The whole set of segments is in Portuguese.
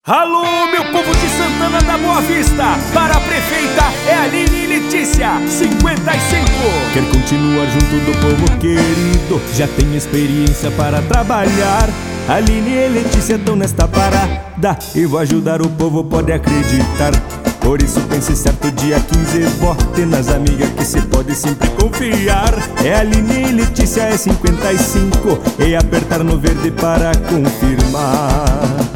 Alô, meu povo de Santana da Boa Vista, para a prefeita é Aline Letícia, 55. Quer continuar junto do povo querido, já tem experiência para trabalhar. Aline e Letícia estão nesta parada e vou ajudar o povo, pode acreditar. Por isso pense certo, dia 15 vote nas amigas que se pode sempre confiar. É Aline e Letícia, é 55 e apertar no verde para confirmar.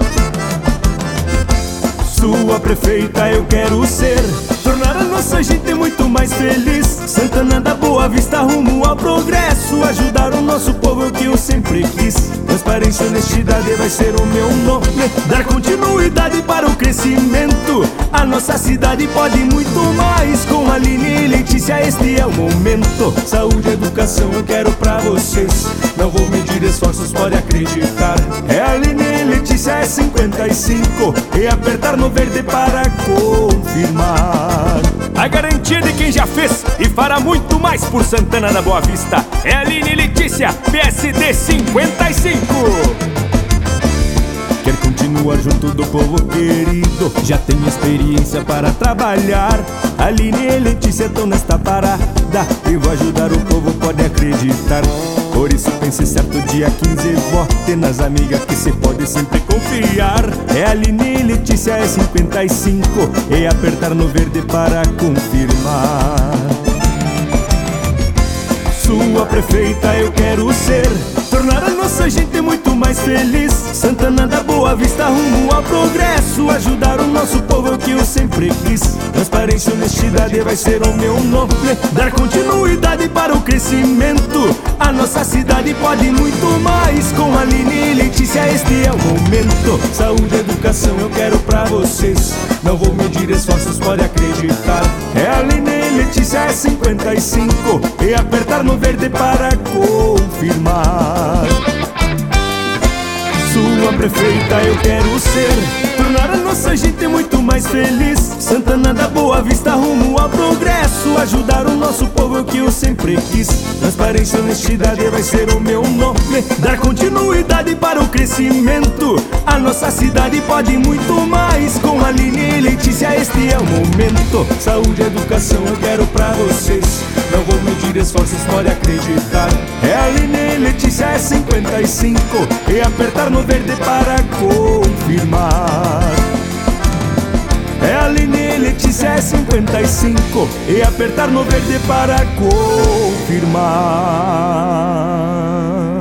Sua prefeita eu quero ser, tornar a nossa gente muito mais feliz. Santana da Boa Vista rumo ao progresso, ajudar o nosso povo é o que eu sempre quis. Transparência e honestidade vai ser o meu nome, dar continuidade para o crescimento. A nossa cidade pode muito mais, com Aline e Letícia este é o momento. Saúde e educação eu quero pra vocês, não vou medir esforços, pode acreditar. É Aline e Letícia, é 55 e apertar no verde para confirmar. A garantia de quem já fez e fará muito mais por Santana da Boa Vista é Aline Letícia, PSD 55. Quer continuar junto do povo querido, já tem experiência para trabalhar. Aline e Letícia estão nesta parada e vou ajudar o povo, pode acreditar. Por isso pense certo, dia 15 vote nas amigas que se pode sempre confiar. É Aline e Letícia, é 55 e apertar no verde para confirmar. Sua prefeita eu quero ser, tornar a nossa gente muito mais feliz. Santana da Boa Vista rumo ao progresso, ajudar o nosso povo é o que eu sempre quis. Transparência e honestidade vai ser o meu nome, dar continuidade para o crescimento. A nossa cidade pode muito mais, com Aline e Letícia este é o momento. Saúde e educação eu quero pra vocês, não vou medir esforços, pode acreditar. É Aline e Letícia, é 55 e apertar no verde para confirmar. Sua prefeita eu quero ser, tornar a nossa gente muito mais feliz. Santana da Boa Vista rumo ao progresso, ajudar o nosso povo é o que eu sempre quis. Transparência e honestidade vai ser o meu nome, dar continuidade para o crescimento. A nossa cidade pode muito mais, com Aline e Letícia este é o momento. Saúde e educação eu quero pra vocês, não vou medir esforços, pode acreditar. É Aline e Letícia, é 55 e apertar no verde para confirmar. É Aline e Letícia, é 55 e apertar no verde para confirmar.